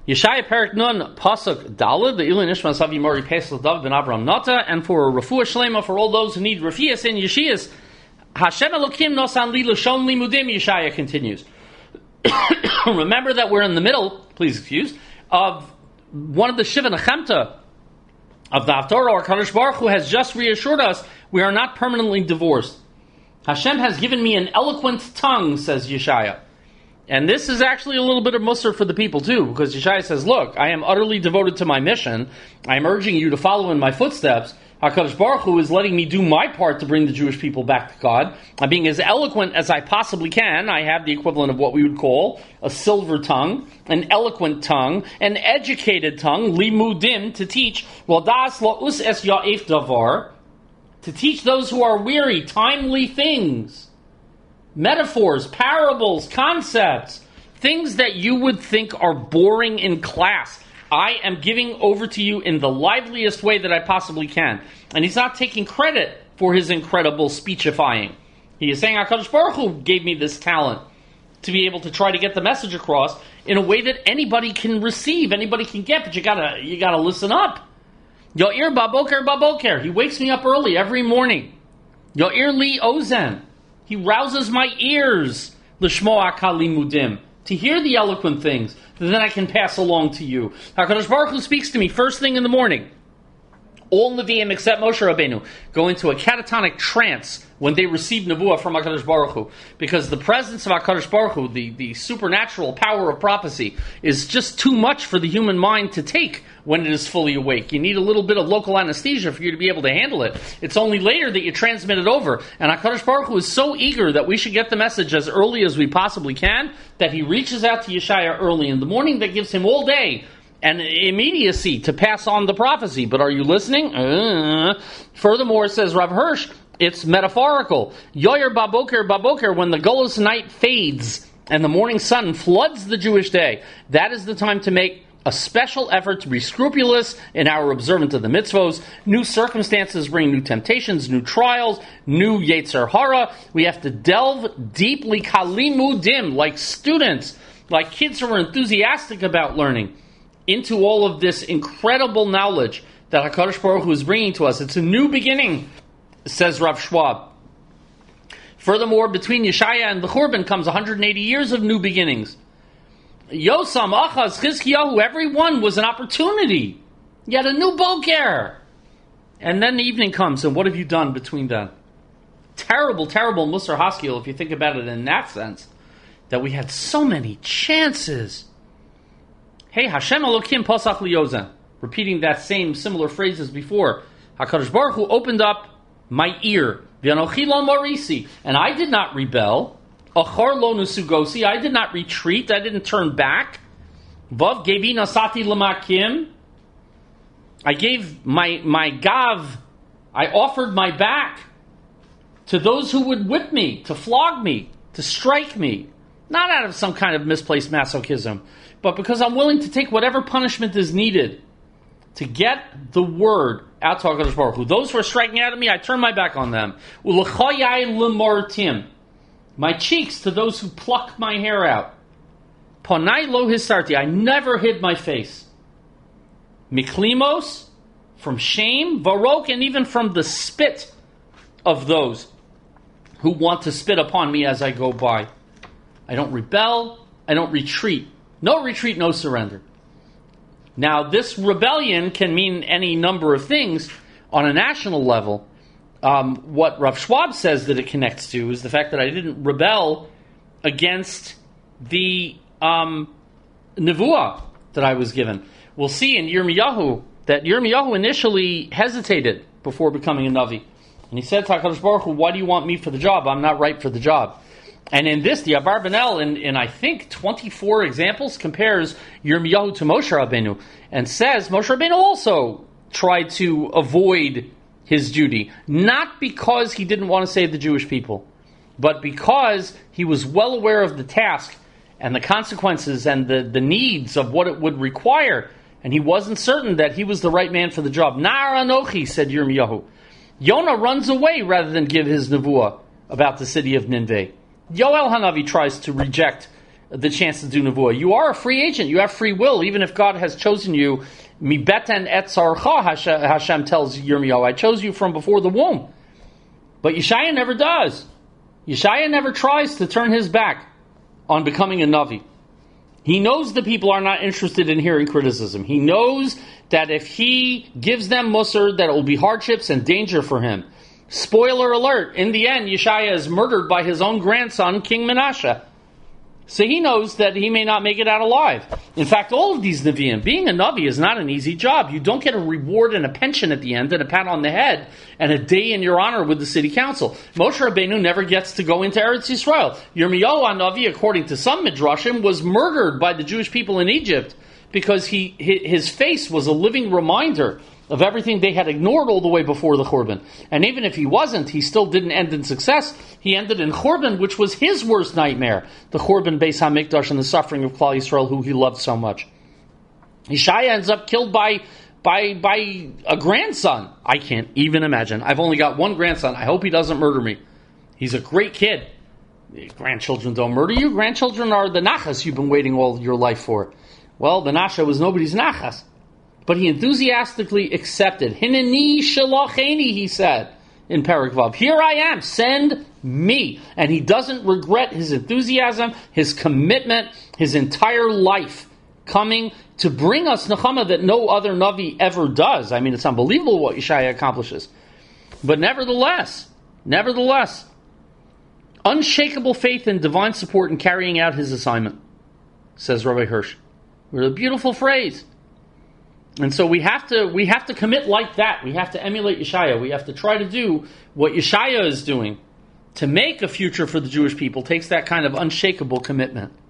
Yeshaya Perik Nun Pasuk Daled the Ilin Ishmael Savi Mori Pesel Dav Ben Avram Nata, and for a refuah shlema for all those who need refias and yeshias. Hashem Elokim Nosan Li Lashon Limudim. Yeshaya continues. Remember that we're in the middle, please excuse, of one of the Shiva Nechemta of the Haftorah, or Kadosh Baruch Hu has just reassured us we are not permanently divorced. Hashem has given me an eloquent tongue, says Yeshaya. And this is actually a little bit of musar for the people too, because Yeshaya says, look, I am utterly devoted to my mission. I am urging you to follow in my footsteps. HaKadosh Baruch Hu is letting me do my part to bring the Jewish people back to God. I'm being as eloquent as I possibly can. I have the equivalent of what we would call a silver tongue, an eloquent tongue, an educated tongue, limudim, to teach, das la'us es ya'ef davar, to teach those who are weary, timely things. Metaphors, parables, concepts, things that you would think are boring in class. I am giving over to you in the liveliest way that I possibly can. And he's not taking credit for his incredible speechifying. He is saying, HaKadosh Baruch Hu gave me this talent to be able to try to get the message across in a way that anybody can receive, anybody can get, but you gotta listen up. Yo'ir baboker baboker. He wakes me up early every morning. Yo'ir li ozen. He rouses my ears, l'shmoa kalimudim, to hear the eloquent things that then I can pass along to you. HaKadosh Baruch Hu speaks to me first thing in the morning. All Nevi'im except Moshe Rabbeinu go into a catatonic trance when they receive Nevuah from HaKadosh Baruch Hu, because the presence of HaKadosh Baruch Hu, the supernatural power of prophecy, is just too much for the human mind to take when it is fully awake. You need a little bit of local anesthesia for you to be able to handle it. It's only later that you transmit it over. And HaKadosh Baruch Hu is so eager that we should get the message as early as we possibly can, that he reaches out to Yeshaya early in the morning. That gives him all day and immediacy to pass on the prophecy. But are you listening? Furthermore, says Rav Hirsch, it's metaphorical. Yoyer baboker baboker, when the Golos night fades and the morning sun floods the Jewish day, that is the time to make a special effort to be scrupulous in our observance of the mitzvos. New circumstances bring new temptations, new trials, new yetzer hara. We have to delve deeply, kalimudim, like students, like kids who are enthusiastic about learning, into all of this incredible knowledge that HaKadosh Baruch Hu is bringing to us. It's a new beginning, says Rav Schwab. Furthermore, between Yeshaya and the Churban comes 180 years of new beginnings. Yosam, Achaz, Chizkiyahu, everyone was an opportunity. You had a new boker. And then the evening comes, and what have you done between then? Terrible, terrible Musar Haskell, if you think about it in that sense, that we had so many chances. Hey, Hashem Elokim Pasach Liyozen. Repeating that same similar phrase as before. HaKadosh Baruch Hu opened up my ear. V'anochi lo morisi. And I did not rebel. Achar lo nusugosi. I did not retreat. I didn't turn back. Vav gevi nasati lamakim. I gave my gav. I offered my back to those who would whip me, to flog me, to strike me. Not out of some kind of misplaced masochism, but because I'm willing to take whatever punishment is needed to get the word out to HaKadosh Baruch Hu. Those who are striking out at me, I turn my back on them. Ulechayai lemortim. My cheeks to those who pluck my hair out. Ponai lo hisarti. I never hid my face. Miklimos, from shame, varok, and even from the spit of those who want to spit upon me as I go by. I don't rebel. I don't retreat. No retreat, no surrender. Now, this rebellion can mean any number of things on a national level. What Rav Schwab says that it connects to is the fact that I didn't rebel against the nevuah that I was given. We'll see in Yirmiyahu that Yirmiyahu initially hesitated before becoming a Navi. And he said to HaKadosh Baruch Hu, why do you want me for the job? I'm not right for the job. And in this, the Abarbanel, in I think 24 examples, compares Yirmiyahu to Moshe Rabbeinu and says Moshe Rabbeinu also tried to avoid his duty, not because he didn't want to save the Jewish people, but because he was well aware of the task and the consequences and the needs of what it would require, and he wasn't certain that he was the right man for the job. Nar Anochi, said Yirmiyahu. Yonah runs away rather than give his nevuah about the city of Nineveh. Yoel Hanavi tries to reject the chance to do nevuah. You are a free agent. You have free will, even if God has chosen you. Mi beten etzarcha, Hashem tells Yirmiyahu, I chose you from before the womb. But Yeshaya never does. Yeshaya never tries to turn his back on becoming a Navi. He knows the people are not interested in hearing criticism. He knows that if he gives them musar, that it will be hardships and danger for him. Spoiler alert, in the end, Yeshaya is murdered by his own grandson, King Menashe. So he knows that he may not make it out alive. In fact, all of these Nevi'im, being a Navi is not an easy job. You don't get a reward and a pension at the end and a pat on the head and a day in your honor with the city council. Moshe Rabbeinu never gets to go into Eretz Yisrael. Yirmiyahu Navi, according to some Midrashim, was murdered by the Jewish people in Egypt because his face was a living reminder of everything they had ignored all the way before the Churban. And even if he wasn't, he still didn't end in success. He ended in Churban, which was his worst nightmare. The Churban Beis HaMikdash and the suffering of Klal Yisrael, who he loved so much. Yeshaya ends up killed by a grandson. I can't even imagine. I've only got one grandson. I hope he doesn't murder me. He's a great kid. Grandchildren don't murder you. Grandchildren are the nachas you've been waiting all your life for. Well, Menashe was nobody's nachas. But he enthusiastically accepted. Hineni shalacheni, he said in Perek Vav. Here I am, send me. And he doesn't regret his enthusiasm, his commitment, his entire life coming to bring us nechama that no other Navi ever does. I mean, it's unbelievable what Yeshaya accomplishes. But nevertheless, unshakable faith and divine support in carrying out his assignment, says Rabbi Hirsch. What a beautiful phrase. And so we have to commit like that. We have to emulate Yeshaya. We have to try to do what Yeshaya is doing. To make a future for the Jewish people takes that kind of unshakable commitment.